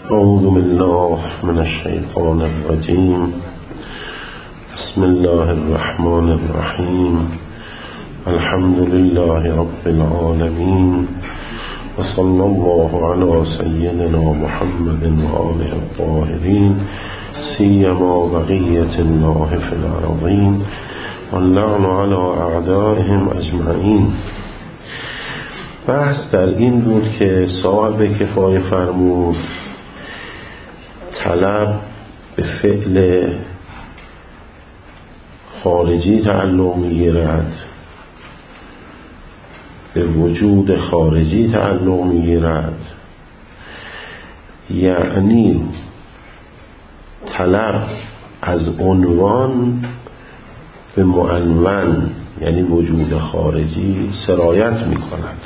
اعوذ بالله من الشیطان الرجیم. بسم الله الرحمن الرحیم. الحمد لله رب العالمین و صلی الله علی سیدنا محمد و آله الطاهرین سیما بقیة الله فی الارضین واللعن علی اعدائهم اجمعین. بحث در این بود که صاحب کفایه فرمود طلب به فعل خارجی تعلق میگیرد، به وجود خارجی تعلق میگیرد، یعنی طلب از عنوان به معنون یعنی وجود خارجی سرایت میکند.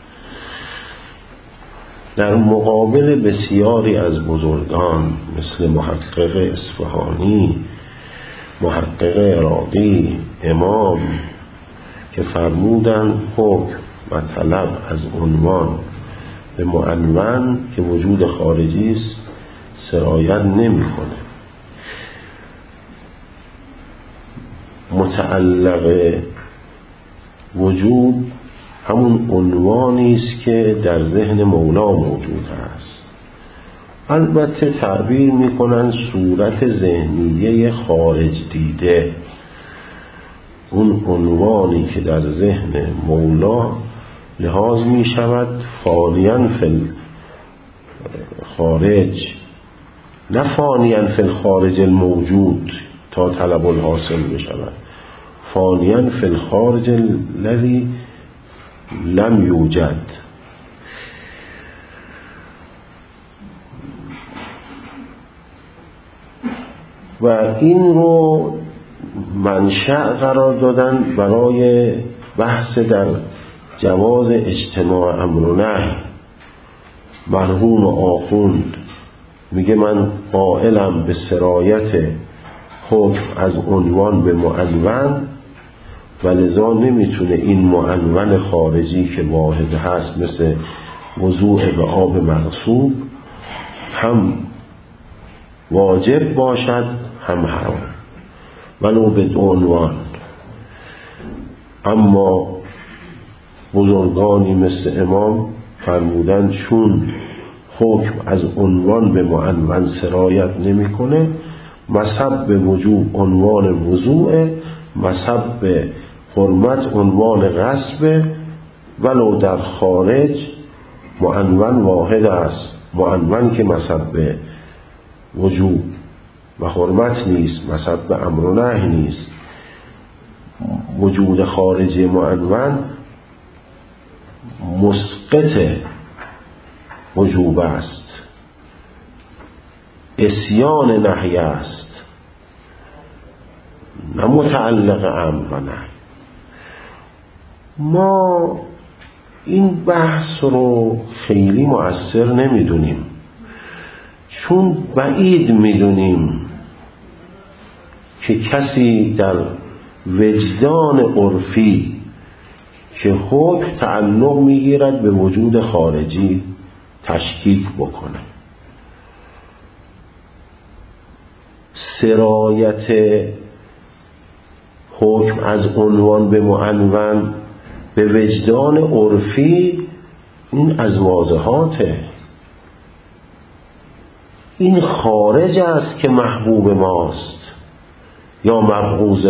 در مقابل بسیاری از بزرگان مثل محقق اصفهانی، محقق عراقی، امام که فرمودند حکم و طلب از عنوان به معنون که وجود خارجی است سرایت نمی‌کنه. متعلق وجود همون عنوانی است که در ذهن مولا موجود است. البته تعبیر میکنن صورت ذهنیه خارج دیده، اون عنوانی که در ذهن مولا لحاظ می شود فانیاً فی الخارج، نه فانیاً فی الخارج الموجود تا طلب الحاصل بشود، فانیاً فی الخارج الذی لم یوجد. و این رو منشأ قرار دادن برای بحث در جواز اجتماع امر و نهی. مرحوم آخوند میگه من قائلم به سرایت حکم از عنوان به معنون و لذا نمیتونه این معنون خارجی که واحد هست مثل وضوء به آب مغصوب هم واجب باشد هم حرام ولو به عنوان. اما بزرگانی مثل امام فرمودند چون حکم از عنوان به معنون سرایت نمیکنه، مصب به وجوب عنوان وضوء، مصب به حرمت عنوان غصب، ولو در خارج معنون واحد است. معنون که مصب به وجوب و حرمت نیست، مصب به امر و نهی نیست. وجود خارجی معنون مسقط وجوب است، اسیان نهی است، نه متعلق امر و نهی. ما این بحث رو خیلی مؤثر نمیدونیم، چون بعید میدونیم که کسی در وجدان عرفی که حکم تعلق میگیرد به وجود خارجی تشکیک بکنه. سرایت حکم از عنوان به معنون به وجدان عرفی این از واضحاته. این خارج است که محبوب ماست یا مبغوض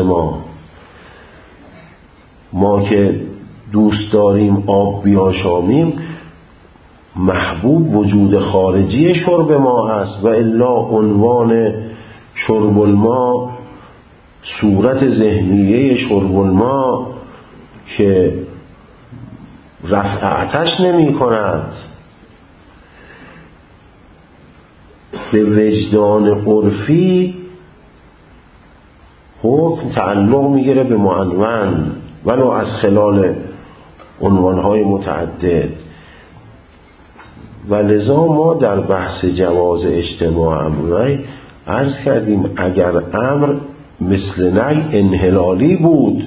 ما که دوست داریم آب بیاشامیم، محبوب وجود خارجی شرب ما است و الا عنوان شرب الماء صورت ذهنیه شرب الماء که رفع آتش نمی کند. به وجدان عرفی حکم تعلق میگیره به معنون ولو از خلال عنوانهای متعدد. و لذا ما در بحث جواز اجتماع امرای عرض کردیم اگر امر مثل نهی انحلالی بود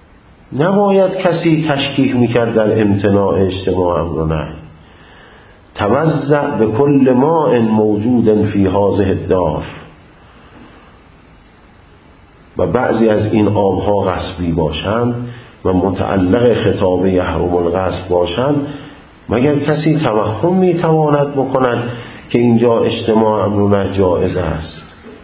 نباید کسی تشکیک میکرد در امتناع اجتماع امر و نهی. توزع به کل ماء موجود فی هذه الدار. و بعضی از این آبها غصبی باشند و متعلق خطاب یحرم الغصب باشند، مگر کسی توهم میتواند بکند که اینجا اجتماع امر جایز است؟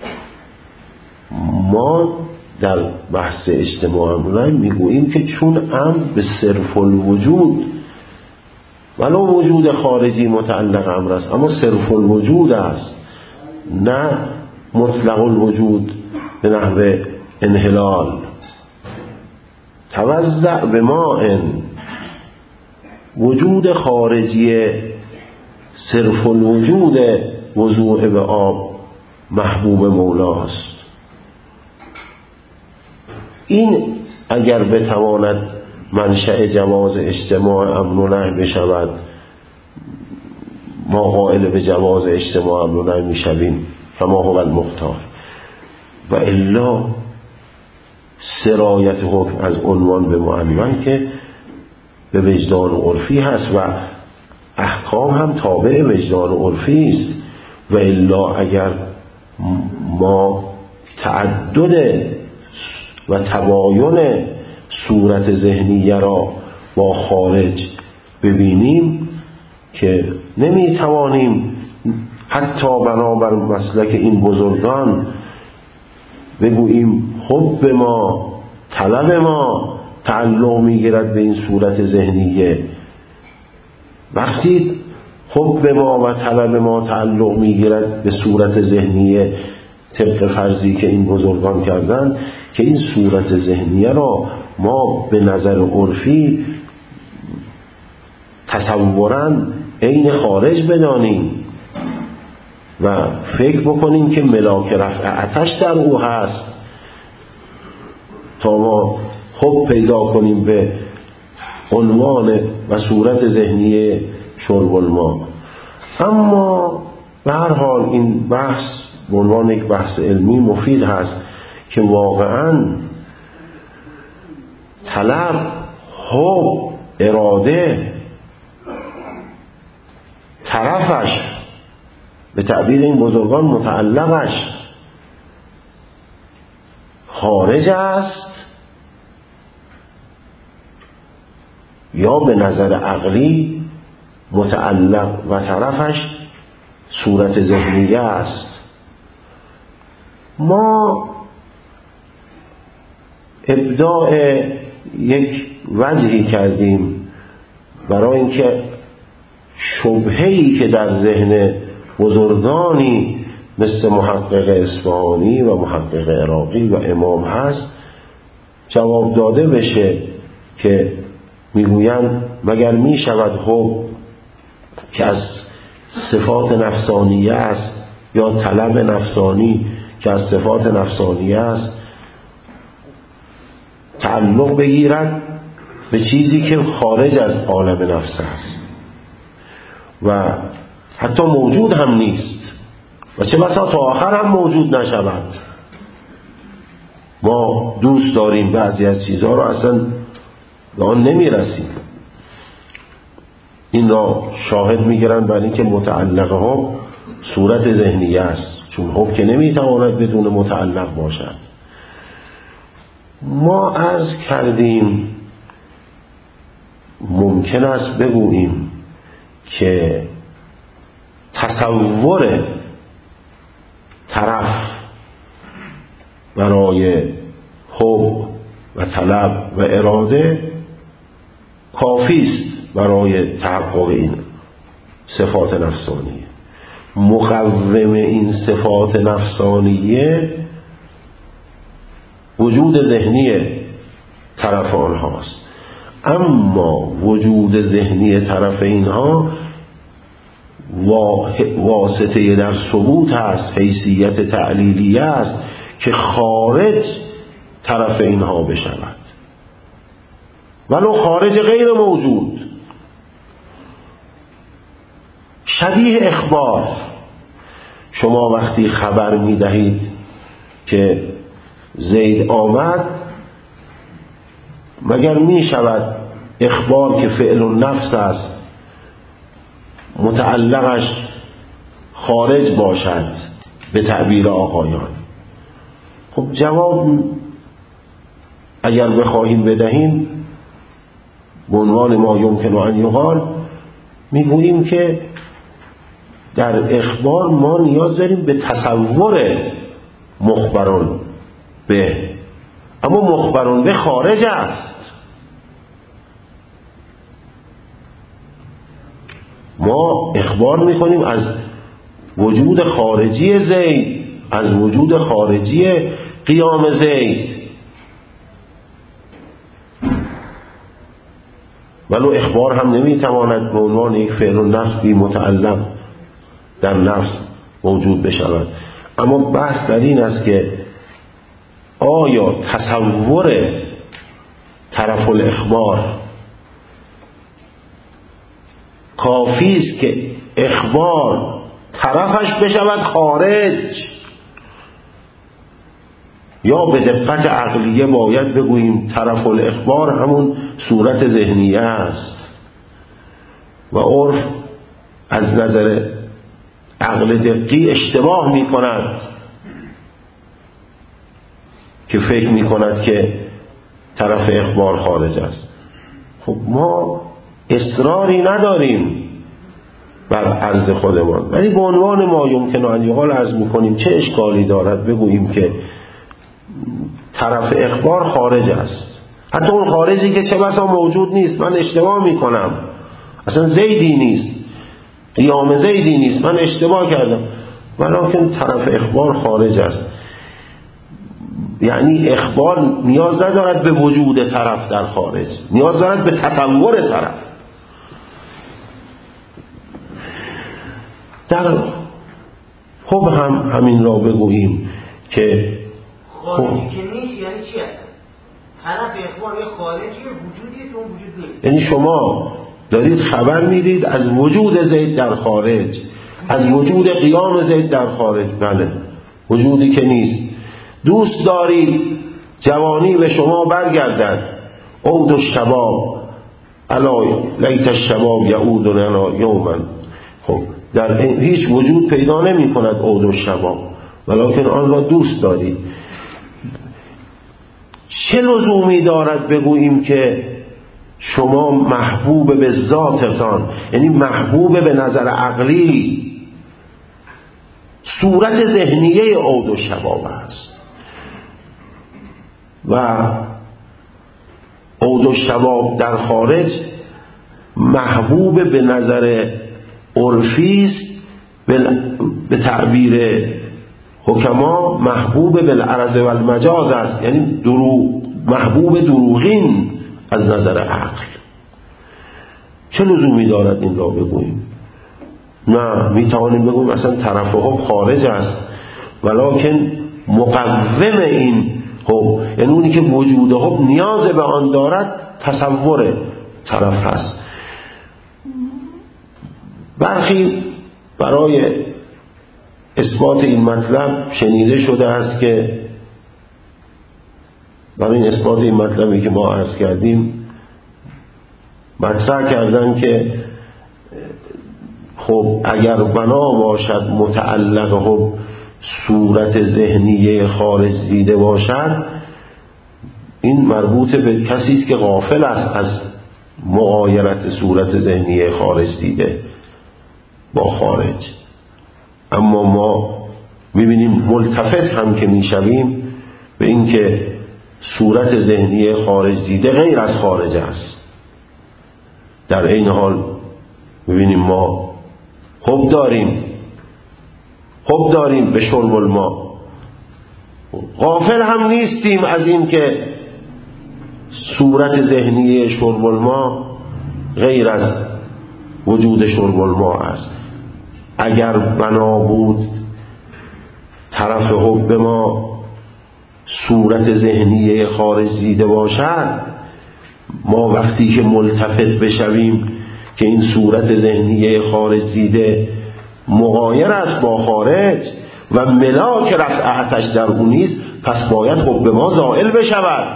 ما در بحث اجتماع امر میگوییم که چون امر به صرف الوجود، ولو وجود خارجی متعلق امر است، اما صرف الوجود است، نه مطلق الوجود به نحو انحلال. توزع به ماء، وجود خارجی صرف الوجود وضوع به آب محبوب مولاست. این اگر بتواند منشأ جواز اجتماع امر و نهی بشود، ما قائل به جواز اجتماع امر و نهی میشویم، فما هو المختار. و الا سرایت حکم از عنوان به معنون که به وجدان عرفی هست و احکام هم تابع وجدان عرفی است. و الا اگر ما تعدد و تباین صورت ذهنیه را با خارج ببینیم که نمیتوانیم حتی بنابر مسلک این بزرگان بگوییم حب ما، طلب ما تعلق میگیرد به این صورت ذهنیه. وقتی حب ما و طلب ما تعلق میگیرد به صورت ذهنیه طبق فرضی که این بزرگان کردن، که این صورت ذهنیه را ما به نظر عرفی تصوراً عین خارج بدانیم و فکر بکنیم که ملاک رفع آتش در او هست، تا ما حب پیدا کنیم به عنوان و صورت ذهنیه شرب الماء. اما به هر حال این بحث به عنوان یک بحث علمی مفید هست که واقعاً طلب، حب، اراده، طرفش به تعبیر این بزرگان متعلقش خارج است یا به نظر عقلی متعلق و طرفش صورت ذهنیه است. ما ابداع یک وجهی کردیم برای اینکه شبهه‌ای که در ذهن بزرگانی مثل محقق اصفهانی و محقق عراقی و امام هست جواب داده بشه، که میگویند مگر میشود حب که از صفات نفسانیه است یا طلب نفسانی که از صفات نفسانیه است تعلق بگیرد به چیزی که خارج از عالم نفس است و حتی موجود هم نیست و چه بسا تا آخر هم موجود نشود؟ ما دوست داریم بعضی از چیزها رو اصلا به آن نمیرسیم. این را شاهد میگیرن برای اینکه متعلقه ها صورت ذهنیه است، چون حب که نمیتواند بدون متعلق باشد. ما عرض کردیم ممکن است بگوییم که تصور طرف برای حب و طلب و اراده کافی است برای تحقق این صفات نفسانیه. مقوم این صفات نفسانیه وجود ذهنی طرف آنهاست، اما وجود ذهنی طرف اینها واسطه در ثبوت هست، حیثیت تعلیلیه است که خارج طرف اینها بشود، ولو خارج غیر موجود. شبیه اخبار، شما وقتی خبر می دهید که زید آمد، مگر می شود اخبار که فعل النفس است متعلقش خارج باشد به تعبیر آقایان. خب جواب اگر بخواهیم بدهیم به عنوان ما یمکن ان یقال میگوییم که در اخبار ما نیاز داریم به تصور مخبرون به، اما مخبرون به خارج است. ما اخبار میکنیم از وجود خارجی زید، از وجود خارجی قیام زید، ولو اخبار هم نمیتواند به عنوان یک فعل النفس بی متعلق در نفس موجود بشود. اما بحث در این است که آیا تصور طرف الاخبار کافی است که اخبار طرفش بشود خارج، یا به دقت عقلیه باید بگوییم طرف الاخبار همون صورت ذهنیه است و عرف از نظر عقل دقی اشتباه می کند که فکر می کند که طرف اخبار خارج است. خب ما اصراری نداریم بر عرض خودمان، ولی به عنوان ما یمکن ان یقال عرض میکنیم چه اشکالی دارد بگوییم که طرف اخبار خارج است، حتی اون خارجی که چه بسا موجود نیست، من اشتباه میکنم، اصلا زیدی نیست، قیام زیدی نیست، من اشتباه کردم، ولکن طرف اخبار خارج است. یعنی اخبار نیاز ندارد به وجود طرف در خارج، نیاز دارد به تصور طرف. در خب همین را بگوییم که خارجی که نیست یعنی چی هست؟ طرف اخبار یه خارجی وجودی که اون وجود نیست. یعنی شما دارید خبر میدید از وجود زید در خارج، از وجود قیام زید در خارج، بله، وجودی که نیست. دوست دارید جوانی به شما برگردد، عود الشباب الا لیت الشباب یعود لنا یوما. خب در هیچ وجود پیدا نمی کند عود الشباب، ولکن آن را دوست دارید. چه لزومی دارد بگوییم که شما محبوب به ذاتتان، یعنی محبوب به نظر عقلی، صورت ذهنیه عود الشباب است و عود الشباب در خارج محبوب به نظر عرفی است، به تعبیر حکما محبوب بالعرض و المجاز است، یعنی محبوب دروغین از نظر عقل. چه لزومی دارد این را بگوییم؟ نه، میتوانیم بگوییم اصلا طرف حب خارج است، ولکن مقوم این حب، یعنی اونی که وجود حب نیاز به آن دارد تصور طرف هست. برخی برای اثبات این مطلب شنیده شده است که برای اثبات این مطلبی که ما عرض کردیم مطرح کردن که خب اگر بنا باشد متعلق حب صورت ذهنیه خارج دیده باشد، این مربوط به کسی است که غافل است از مغایرت صورت ذهنیه خارج دیده با خارج. اما ما میبینیم ملتفت هم که میشویم به این که صورت ذهنی خارج دیده غیر از خارج است. در این حال میبینیم ما حب داریم به شرب الماء، غافل هم نیستیم از این که صورت ذهنی شرب الماء غیر از وجود شرب الماء است. اگر بنا بود طرف حب ما صورت ذهنی خارج دیده باشد، ما وقتی که ملتفت بشویم که این صورت ذهنی خارج دیده مغایر است با خارج و ملاک رفعتش در اون نیست، پس باید حب ما زائل بشود.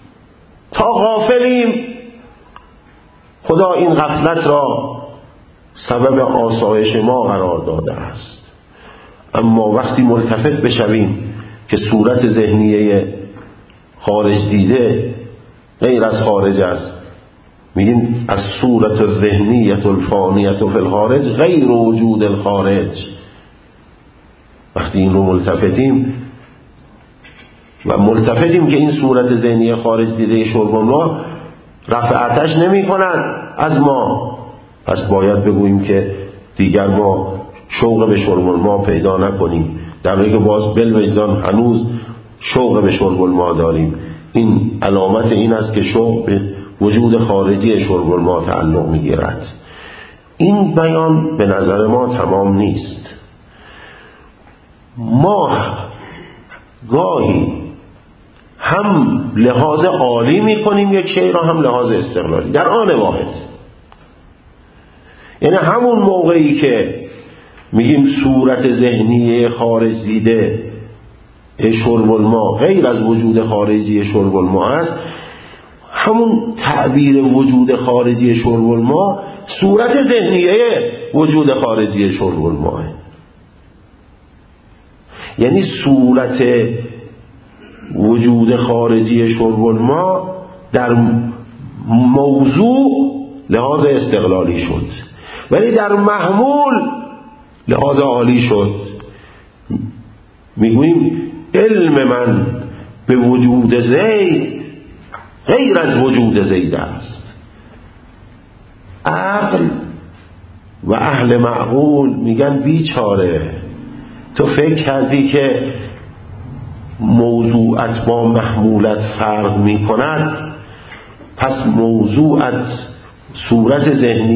تا غافلیم خدا این غفلت را سبب آسایش ما قرار داده است. اما وقتی ملتفت بشویم که صورت ذهنیه خارج دیده غیر از خارج است، میگیم از صورت الذهنیه الفانیه فی الخارج غیر وجود الخارج. وقتی این رو ملتفتیم که این صورت ذهنی خارج دیده شرب ما رفع آتش نمی کند از ما، پس باید بگوییم که دیگر ما شوق به شرب ما پیدا نکنیم، در حالی که باز بالوجدان هنوز شوق به شرب ما داریم. این علامت این است که شوق به وجود خارجی شرب ما تعلق می گیرد. این بیان به نظر ما تمام نیست. ما گاهی هم لحاظ عالی می کنیم یک شی را، هم لحاظ استقلالی در آن واحد. یعنی همون موقعی که میگیم صورت ذهنی خارج دیده شرب الماء غیر از وجود خارجی شرب الماء است، همون تعبیر وجود خارجی شرب الماء صورت ذهنیه وجود خارجی شرب الماء. یعنی صورت وجود خارجی شرب الماء در موضوع لحاظ استقلالی شد، ولی در محمول لحاظ عالی شد. میگوییم علم من به وجود زید غیر از وجود زید است. عقل و اهل معقول میگن بیچاره، تو فکر کردی که موضوعت با محمولت فرق میکند، پس موضوعت صورت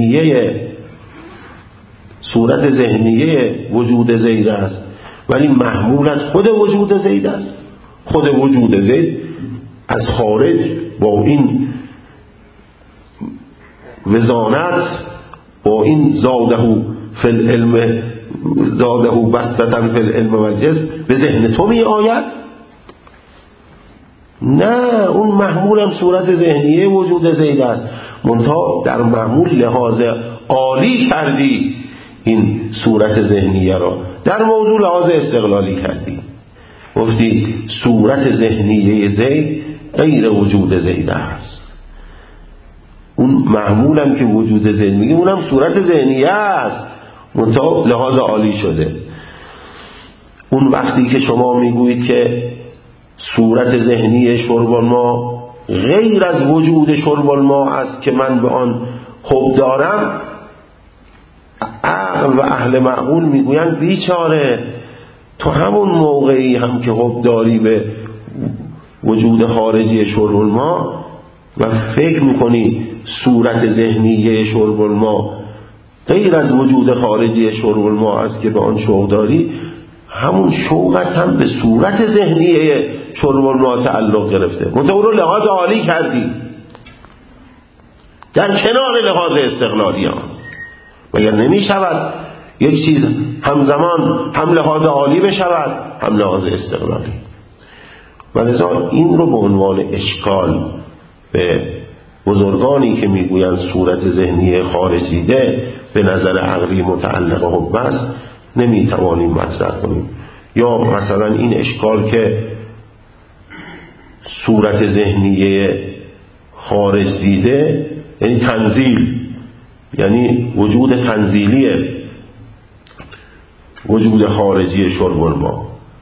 ذهنیه وجود زید است، ولی محمولت خود وجود زید است. خود وجود زید از خارج با این وزانت، با این زاده فی العلم زاده بسطة فی العلم و الجسم به ذهن تو می آید؟ نه، اون محمول هم صورت ذهنیه وجود زید است، منتها در محمول لحاظ عالی کردی این صورت ذهنیه را، در موضوع لحاظ استقلالی کردی، گفتی صورت ذهنیه زید غیر وجود زید است. اون محمول هم که وجود زید میگه اونم صورت ذهنیه است، منتها لحاظ عالی شده. اون وقتی که شما میگویید که صورت ذهنی شرب الماء غیر از وجود شرب الماء است که من به آن حب دارم، عقل و اهل معقول میگویند بیچاره، تو همون موقعی هم که حب داری به وجود خارجی شرب الماء و فکر میکنی صورت ذهنی شرب الماء غیر از وجود خارجی شرب الماء است که به آن شوق داری، همون شوقت هم به صورت ذهنی شرب الماء تعلق گرفته، منتها اون رو لحاظ عالی کردی در کنار لحاظ استقلالی ها. مگر نمی شود یک چیز همزمان هم لحاظ عالی بشود هم لحاظ استقلالی؟ ولذا این رو به عنوان اشکال به بزرگانی که میگویند صورت ذهنی خارجیده به نظر عقلی متعلق حب است نمیتوانیم مطرح کنیم. یا مثلا این اشکال که صورت ذهنی خارج دیده یعنی تنزیل، یعنی وجود تنزیلیه وجود خارجی شرب الماء.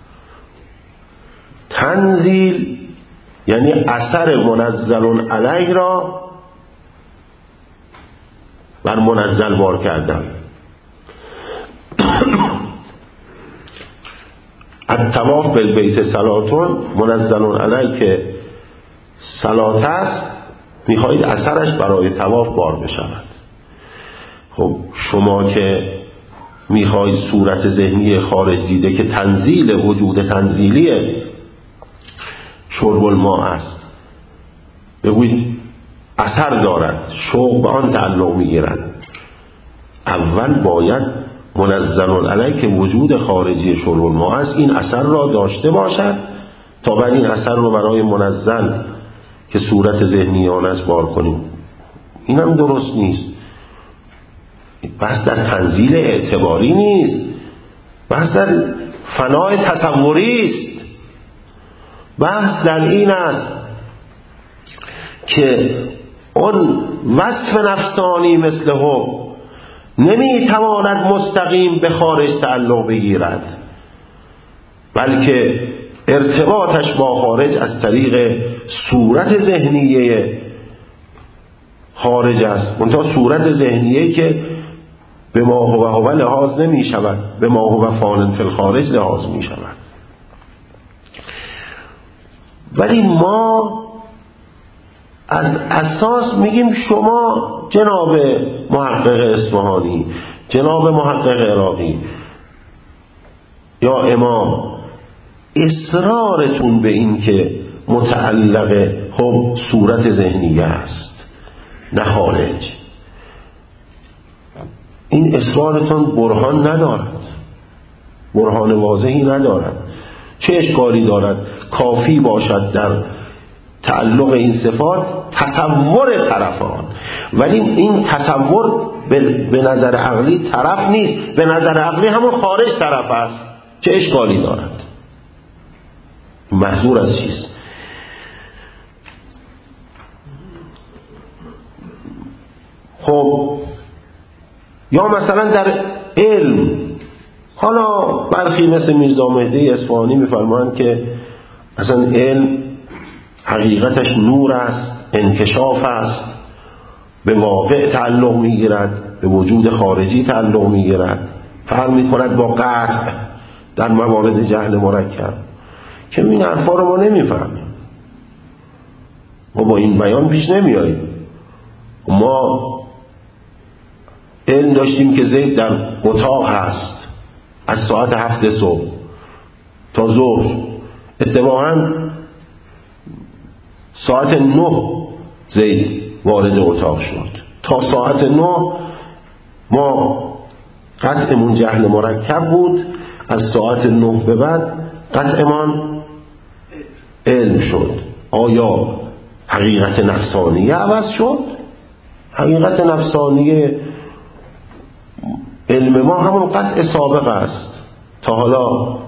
تنزیل یعنی اثر منزل علیه را بر منزل بار کردن. الطواف بالبیت صلاتون، منزل علیه که صلات است میخواهید اثرش برای طواف بار بشود. خب شما که میخواهید صورت ذهنی خارج دیده که تنزیل وجود تنزیلی شرب الماء است بگویید اثر دارد، شوق به آن تعلق میگیرد، اول باید منزل علیه که وجود خارجی شرب الماء است این اثر را داشته باشد تا بعد این اثر رو برای منزل که صورت ذهنی آن است بار کنیم. این هم درست نیست. بحث در تنزیل اعتباری نیست، بحث در فنای تصوری است. بحث در این است که اون وصف نفسانی مثل حب نمیتواند مستقیم به خارج تعلق بگیرد، بلکه ارتباطش با خارج از طریق صورت ذهنیه خارج است. منتها صورت ذهنیه که به ما هو لحاظ نمی شود، به ما هو فان فی الخارج لحاظ می شود. ولی ما از اساس میگیم شما جناب محقق اصفهانی، جناب محقق عراقی یا امام، اصرارتون به این که متعلق خب صورت ذهنیه است نه خارج، این اصرارتون برهان ندارد، برهان واضحی ندارد. چه اشکالی دارد؟ کافی باشد در تعلق این صفات تصور طرفان، ولی این تصور به نظر عقلی طرف نیست، به نظر عقلی همون خارج طرف است. چه اشکالی دارد؟ محظور از چیست؟ خب یا مثلا در علم، حالا برخی مثل میرزا مهدی اصفهانی میفرمایند که اصلا علم حقیقتش نور است، انکشاف است، به واقع تعلق میگیرد، به وجود خارجی تعلق میگیرد، فرق میکند با قطع در موارد جهل مرکب، که این حرفا رو ما نمیفهمیم، ما با این بیان پیش نمیاییم. ما علم داشتیم که زید در اتاق هست از ساعت 7 صبح تا ظهر، اتفاقاً ساعت 9 زید وارد اتاق شد، تا ساعت 9 ما قطعمون جهل مرکب بود، از ساعت 9 به بعد قطعمان علم شد. آیا حقیقت نفسانیه عوض شد؟ حقیقت نفسانیه علم ما همون قطع سابق است، تا حالا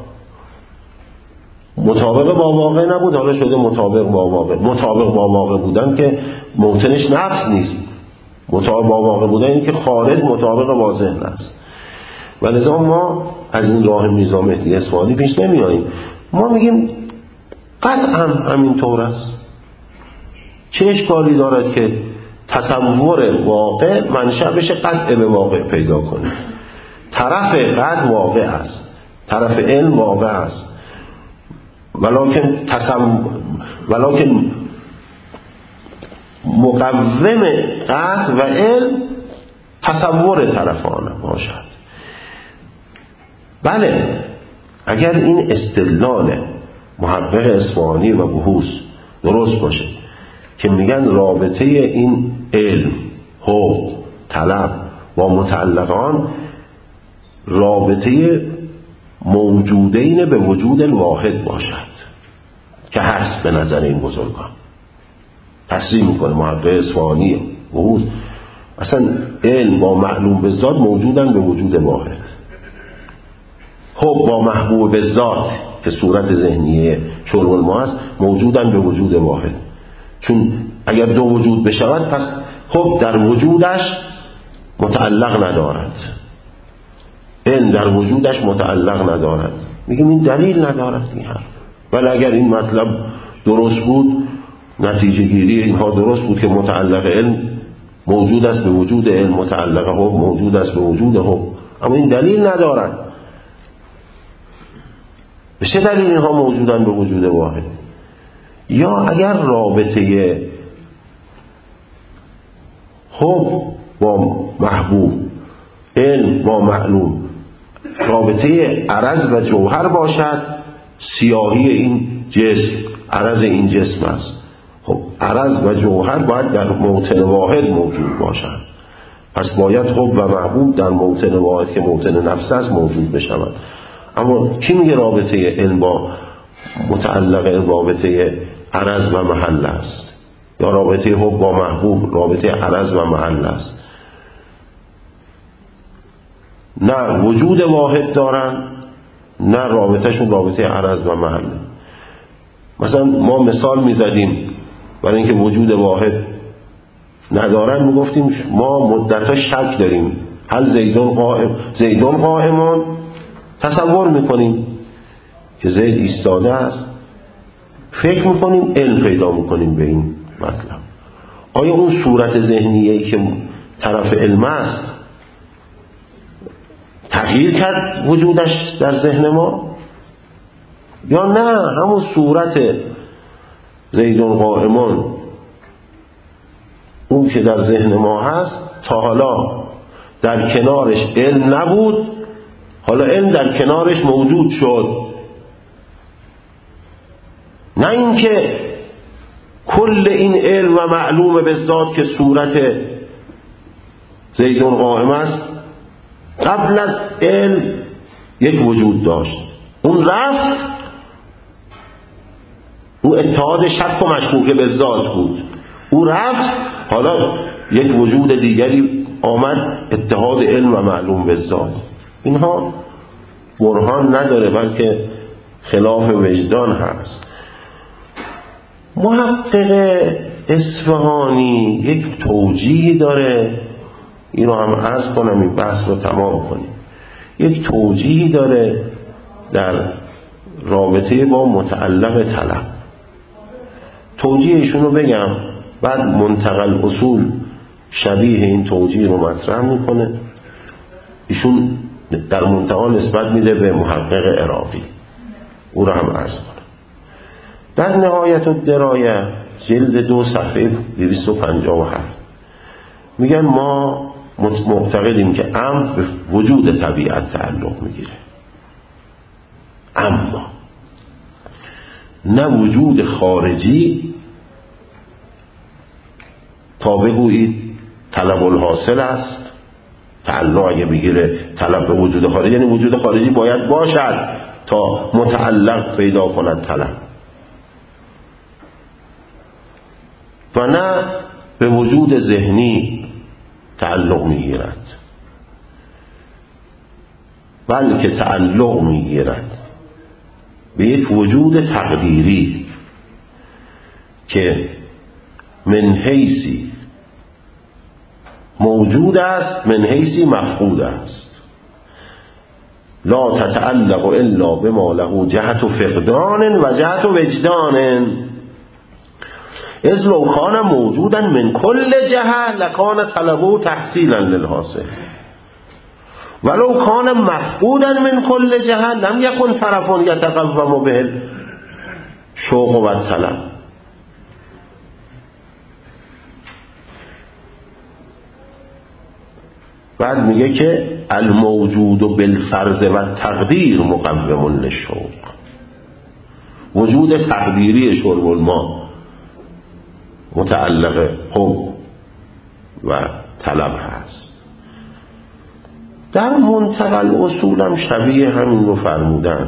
مطابق با واقع نبود، حالا شده مطابق با واقع. مطابق با واقع بودن که موطنش نفس نیست، مطابق با واقع بودن این که خارج مطابق با ذهن است. و لذا ما از این راه میرزا مهدی اصفهانی پیش نمی آییم. ما میگیم قطعا همین طور است. چه اشکالی دارد که تصور واقع منشأ بشه قطع به واقع پیدا کنه؟ طرف قطع واقع است، طرف علم واقع است، ولکن مقوم قطع و علم تصور طرفانه باشد. بله، اگر این استدلال محقق اصفهانی و بحوث درست باشه که میگن رابطه این علم، حب، طلب با متعلقان رابطه موجودین به وجود الواحد باشد، که هست به نظر این بزرگان. تصریح میکنه محقق اصفهانی بحوث، اصلا علم با معلوم به ذات موجودن به وجود واحد، حب با محبوب به ذات که صورت ذهنیه شرب الماء است موجودن به وجود واحد. چون اگر دو وجود بشود پس حب در وجودش متعلق ندارد، علم در وجودش متعلق ندارد. میگیم این دلیل ندارد این حرف. ولی اگر این مطلب درست بود، نتیجه گیری اینها درست بود که متعلق علم موجود است به وجود علم، متعلق حب موجود است به وجود حب، اما این دلیل ندارد. به چه دلیل اینها موجودن به وجود واحد؟ یا اگر رابطه حب با محبوب، علم با معلوم، رابطه عرض و جوهر باشد، سیاهی این جسم عرض این جسم است، خب عرض و جوهر باید در موطن واحد موجود باشد، پس باید حب و محبوب در موطن واحد که موطن نفس است موجود بشود. اما کی میگه رابطه علم با متعلق رابطه عرض و محل است، یا رابطه حب با محبوب رابطه عرض و محل است؟ نه وجود واحد دارن، نه رابطهشون رابطه عرض و محل. مثلا ما مثال میزدیم برای اینکه وجود واحد ندارن، میگفتیم ما مدتها شک داریم هل زیدون قائمون، تصور میکنیم که زید ایستاده است، فکر میکنیم علم پیدا میکنیم به این مطلب. آیا اون صورت ذهنیه‌ای که طرف علم است تغییر کرد وجودش در ذهن ما، یا نه همون صورت زیدون قائمون اون که در ذهن ما هست تا حالا در کنارش علم نبود، حالا علم در کنارش موجود شد. نه اینکه کل این علم و معلومه به ذات که صورت زیدون قائم است قبل از علم یک وجود داشت، اون رفت، اون اتحاد شک و مشکوک به ذات بود، اون رفت، حالا یک وجود دیگری آمد، اتحاد علم و معلوم به ذات. اینها برهان نداره بلکه خلاف وجدان هست. محقق اصفهانی یک توجیهی داره، این رو هم عرض کنم این بحث رو تمام کنیم. یک توجیهی داره در رابطه با متعلق طلب. توجیهشون رو بگم، بعد منتقل اصول شبیه این توجیه رو مطرح میکنه. ایشون در منتقل نسبت میده به محقق عراقی، او رو هم عرض کنم. در نهایت الدرایه جلد 2 صفحه 257 میگن ما معتقدیم که امر به وجود طبیعت تعلق میگیره، اما نه وجود خارجی تا بگویید طلب الحاصل است. تعلق اگه بگیره طلب به وجود خارجی، یعنی وجود خارجی باید باشد تا متعلق پیدا کند طلب، و نه به وجود ذهنی تعلق میگیرد، بلکه تعلق میگیرد به یک وجود تقدیری که من حیثی موجود است من حیثی مفقود است. لا تتعلق الا بما له جهت فقدان و جهت وجدان، اذ لو کان موجودا من کل جهه لکان طلبه تحصیلا للحاصل، ولو کان مفقودا من کل جهه لم یکن طرف یتقوم به شوق و طلب. بعد میگه که الموجود بالفرض و تقدیر مقوم للشوق، وجود تقدیری شرب الماء متعلق حب و طلب هست. در منتقل اصولم شبیه همین رو فرمودن،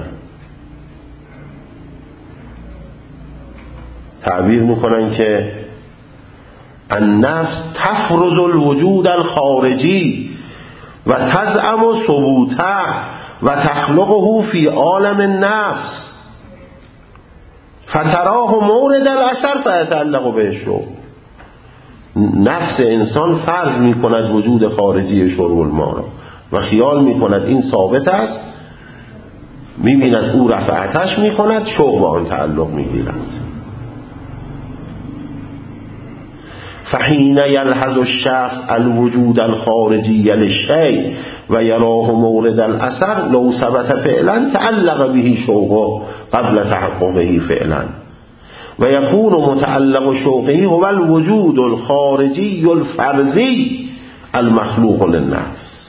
تعبیر میکنن که النفس تفرض الوجود الخارجی و تزعم ثبوته و تخلقه فی عالم النفس فتراه مورد الاثر فیتعلق به الشوق. نفس انسان فرض می کند وجود خارجی شرب الماء را و خیال می کند این ثابت است، می بیند او رفعتش می کند، شوق به آن تعلق می گیرد. فحین یلحظ الشخص الوجود الخارجی للشیء و یراه مورد الاثر لو ثبت فعلا تعلق به شوقه قبل تحققه فعلا و یکون متعلق شوقه هو الوجود الخارجی الفرضی المخلوق للنفس.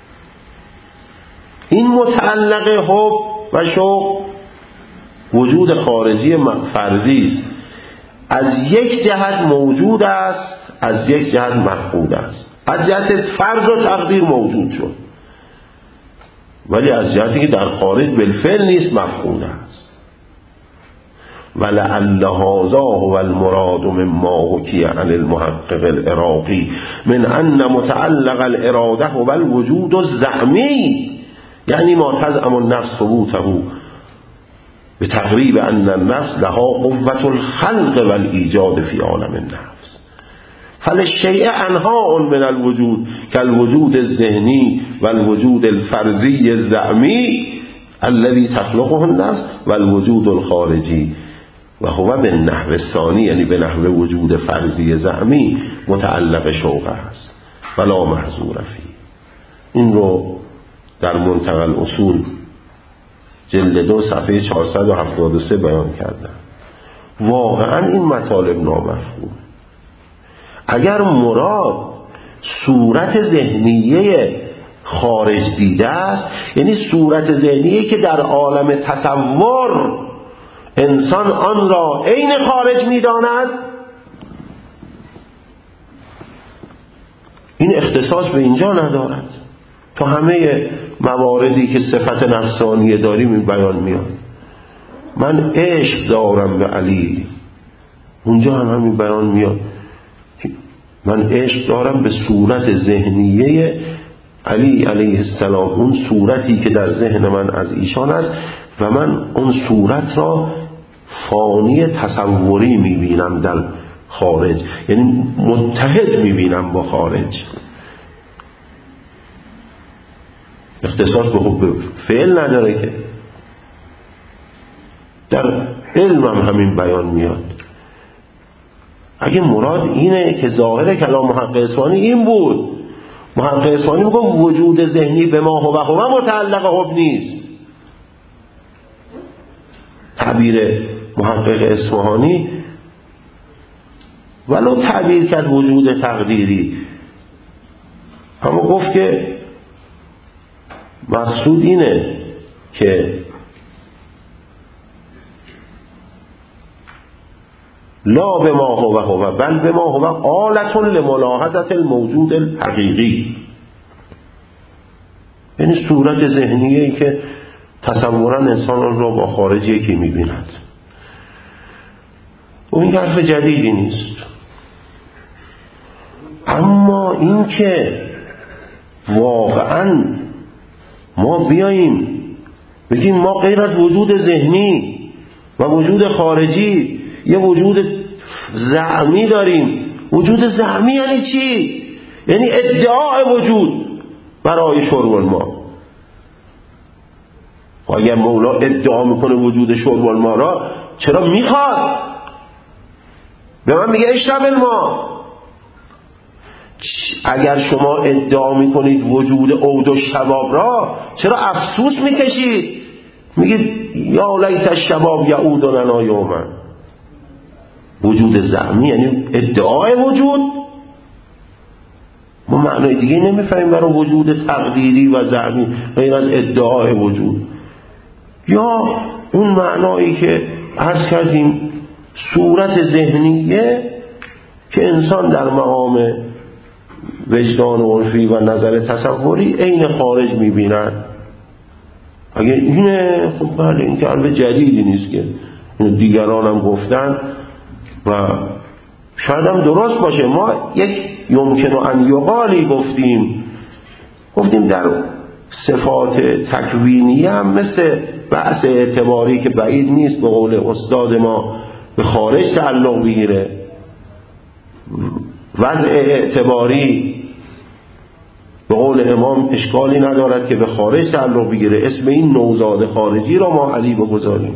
این متعلق حب و شوق وجود خارجی فرضی است، از یک جهت موجود است، از یک جهت مفقود است. از جهت فرض و تقدیر موجود شد، ولی از جهتی که در خارج بالفعل نیست مفقود است. ولعل هذا هو المراد مما حكي عن المحقق العراقی من ان متعلق الاراده هو الوجود الزعمی یعنی ما تزعم النفس ثبوته بتقریب ان النفس لها قوة الخلق والایجاد فی عالم النفس فللشیء انواع من الوجود كالوجود الذهنی والوجود الفرضی الزعمی الذي تخلقه النفس والوجود الخارجی و هو به نحو ثانی یعنی به نحو وجود فرضی زعمی متعلق شوقه است ولا محظور فی. این رو در منتقى الاصول جلد 2 صفحه 473 بیان کردم. واقعا این مطالب نامفهوم. اگر مراد صورت ذهنیه خارج دیده است، یعنی صورت ذهنیه که در عالم تصور انسان آن را عین خارج می‌داند، این اختصاص به اینجا ندارد. تو همه مواردی که صفت نفسانیه داریم این بیان میاد. من عشق دارم به علی، اونجا هم همین بیان میاد. من عشق دارم به صورت ذهنیه علی علیه السلام، اون صورتی که در ذهن من از ایشان است و من اون صورت را فانی تصوری میبینم در خارج، یعنی متحد میبینم با خارج. اختصاص به حب فعل نداره که. در علم هم همین بیان میاد. اگه مراد اینه که ظاهر کلام محقق اصفهانی این بود، محقق اصفهانی میگه وجود ذهنی به ما هو متعلق حب نیست. تعبیر محقق اصفهانی ولو تعبیر کرد وجود تقدیری، اما گفت که مقصود اینه که لا به ما هو بل به ما هو آلة لملاحظة الموجود الحقیقی، یعنی صورت ذهنیه که تصورا انسان را با خارج یکی می‌بیند. اون حرف جدیدی نیست. اما این که واقعاً ما بیاییم بگیم ما غیر از وجود ذهنی و وجود خارجی یه وجود زعمی داریم. وجود زعمی یعنی چی؟ یعنی ادعای وجود برای شرب الماء. و اگر مولا ادعا میکنه وجود شرب الماء را، چرا میخواد؟ به من میگه اشرب الماء. اگر شما ادعا میکنید وجود عود و شباب را، چرا افسوس میکشید؟ میگید یا لیت الشباب یعود لنا یوما. وجود زعمی یعنی ادعای وجود. ما معنای دیگه نمیفهمیم برای وجود تقدیری و زعمی غیر از ادعای وجود. یا اون معنایی که عرض کردیم صورت ذهنیه که انسان در مقام وجدان عرفی و نظر تصوری عین خارج میبیند. اگه اینه خب بله، این که علم جدیدی نیست که دیگران هم گفتن و شاید هم درست باشه. ما یک یمکن ان یقالی گفتیم در صفات تکوینیه هم مثل بحث اعتباری که بعید نیست به قول استاد ما به خارج تعلق بگیره. وضع اعتباری به قول امام اشکالی ندارد که به خارج تعلق بگیره. اسم این نوزاد خارجی را ما علی بگذاریم.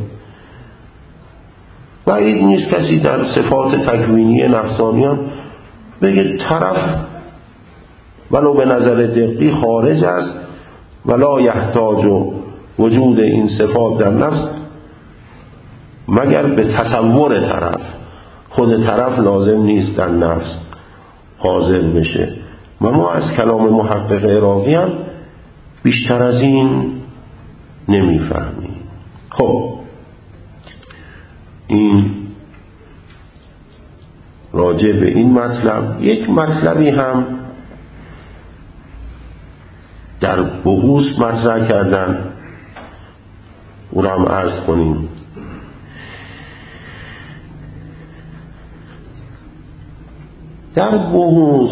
بعید نیست کسی در صفات تکوینی نفسانیان بگه طرف ولو به نظر دقیقی خارج است ولا یحتاج وجود این صفات در نفس مگر به تصور طرف. خود طرف لازم نیست در نفس حاضر بشه. و ما از کلام محقق عراقی هم بیشتر از این نمیفهمیم. خب این راجع به این مطلب. یک مطلبی هم در بحوث مطرح کردن، او را هم عرض کنیم. در بحوث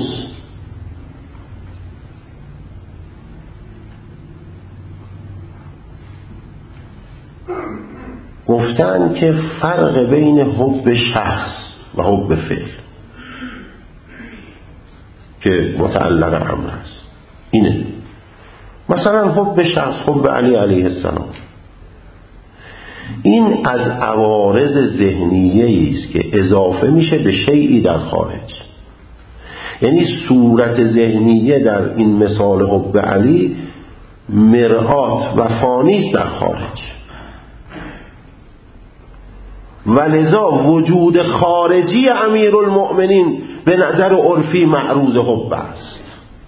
گفتن که فرق بین حب شخص و حب فعل که متعلق امر است اینه. مثلا حب شخص، حب علی علیه السلام، این از عوارض ذهنیه است که اضافه میشه به شیئی در خارج. یعنی صورت ذهنیه در این مثال حب علی مرآت و فانی است در خارج، و لذا وجود خارجی امیرالمؤمنین به نظر عرفی معروض حب است،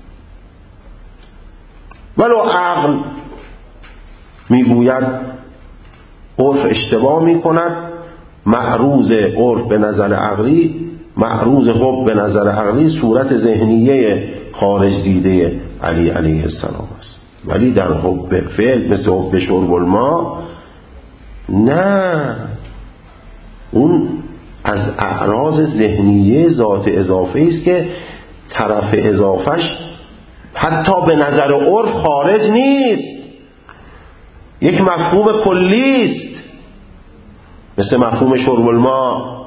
ولو عقل میگوید عرف اشتباه میکند، معروض عرف به نظر عقلی، معروض حب به نظر عقلی صورت ذهنیه خارج دیده علی علیه السلام است. ولی در حب فعل مثل حب شرب الماء نه، اون از اعراض ذهنیه ذات اضافه است که طرف اضافهش حتی به نظر عرف خارج نیست، یک مفهوم کلی است، مثل مفهوم شرب الماء.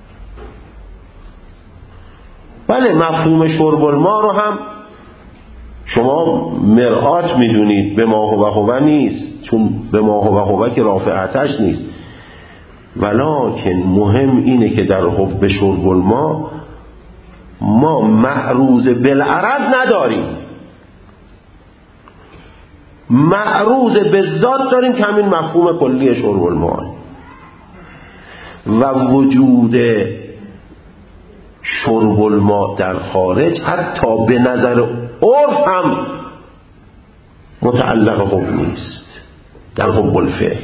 بله مفهوم شرب الماء رو هم شما مرآت میدونید، به ما هو نیست، چون به ما هو که رافع آتش نیست. ولکن مهم اینه که در حب شرب الماء ما معروض بالعرض نداریم، معروض بالذات داریم که همین مفهوم کلی شرب الماء، و وجود شرب الماء در خارج حتی به نظر عرف هم متعلق حب نیست در حب الفعل،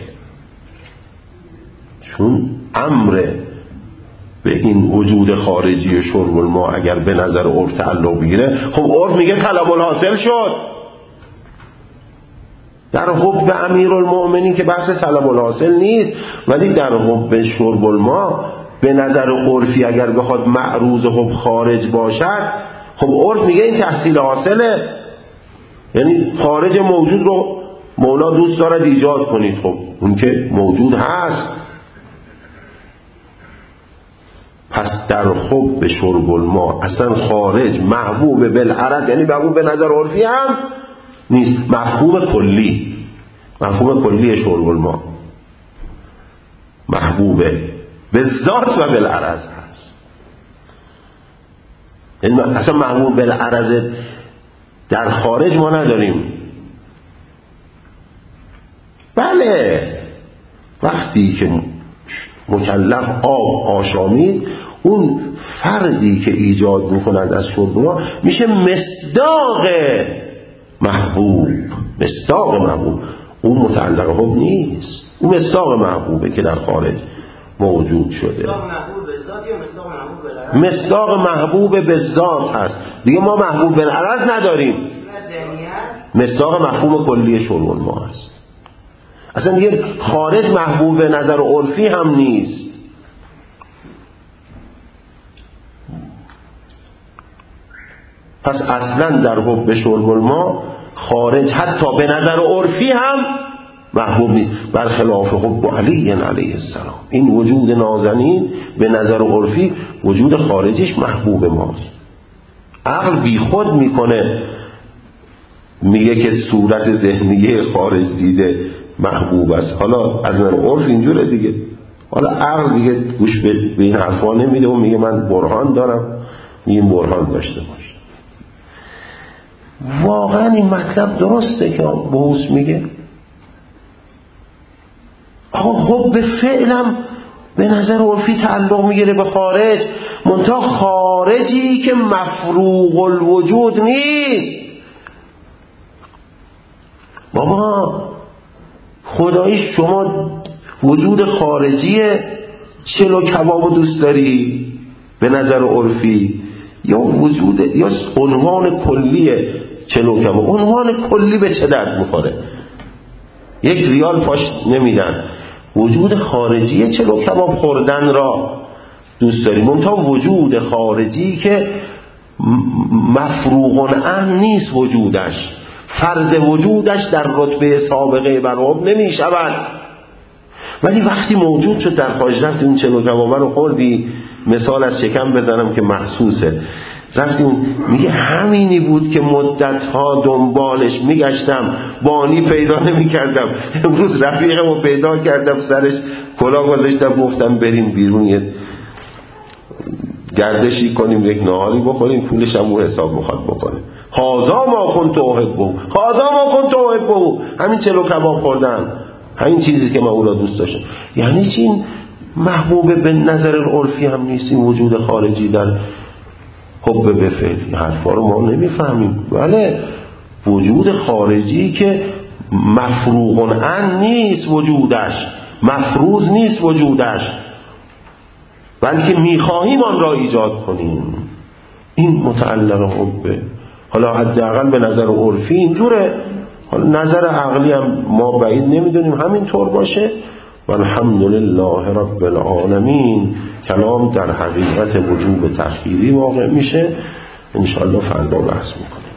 چون امر به این وجود خارجی شرب الماء اگر به نظر عرف تعلق بگیره، خب عرف میگه طلب الحاصل شد. در حب امیرالمؤمنین که بحث طلب الحاصل نیست، ولی در حب شرب الماء به نظر عرفی اگر بخواد معروض حب خارج باشد، خب عرف میگه این تحصیل حاصله، یعنی خارج موجود رو مولا دوست دارد ایجاد کنید. خب اون که موجود هست. پس در حب شرب الماء اصلا خارج محبوب بالعرض، یعنی محبوب به نظر عرفی هم نیست، مفهوم کلی، مفهوم کلی شرب الماء محبوبه به ذات و بالعرض هست. یعنی اصلا محبوب بالعرض در خارج ما نداریم. بله وقتی که مکلف آب آشامید، اون فردی که ایجاد میکنند از شرب الماء میشه مصداق محبوب، مصداق محبوب، اون متعلق حب نیست، اون مصداق محبوبه که در خارج موجود شده. مصداق محبوب به ذات هست دیگه، ما محبوب بالعرض نداریم، مصداق مفهوم کلی شرب الماء هست. اصلا دیگه خارج محبوب به نظر عرفی هم نیست. پس اصلا در حب شرب الماء خارج حتی به نظر عرفی هم محبوب نیست، برخلاف حب علی علیه السلام. این وجود نازنین به نظر عرفی وجود خارجیش محبوب ماست. عقل بی خود میکنه، میگه که صورت ذهنیه خارج دیده محبوب است. حالا از نظر عرف اینجوره دیگه، حالا عقل دیگه گوش به این حرفا نمیده و میگه من برهان دارم، میگه برهان داشته باش. واقعا این مطلب درسته که بحوث میگه آقا حب فعلم به نظر عرفی تعلق میگیره به خارج، منتها خارجی که مفروغ الوجود نیست. بابا خدایی شما وجود خارجی چلو کبابو دوست داری به نظر عرفی، یا وجود یا عنوان کلیه چلو کباب؟ عنوان کلی به چه درد میخوره؟ 1 ریال پاش نمیدن. وجود خارجی چلو کباب خوردن را دوست داریم، منتها وجود خارجی که مفروغ عنه نیست وجودش، فرض وجودش در رتبه سابقه براب نمی شود. ولی وقتی موجود شد در خارج، رفت اون چلو کبابه رو خوردی، مثال از شکم بزنم که محسوسه، رفتی اون میگه همینی بود که مدتها دنبالش میگشتم، بانی پیدا نمی کردم، امروز رفیقم رو پیدا کردم، سرش کلاه گذاشتم، گفتم بریم بیرون یه گردشی کنیم، یک نهاری بخوریم، پولش هم او حساب میخواد بکنه. هازا ما کنت احبه، هازا ما کنت احبه، همین چلو کباب خوردن، همین چیزی که من او را دوست داشتم. یعنی چی؟ این محبوب به نظر العرفی هم نیست، این وجود خارجی در حب به فعل، این حرفا رو ما نمیفهمیم. بله وجود خارجی که مفروغ عنه نیست وجودش، مفروض نیست وجودش، بلکه میخواهیم آن را ایجاد کنیم، این متعلق حبه. حالا حداقل به نظر عرفی اینجوره، حالا نظر عقلی هم ما بعید نمیدونیم همینطور باشه. والحمدلله رب العالمین. کلام در حقیقت وجوب تخییری واقع میشه، انشاءالله فردا بحث میکنیم.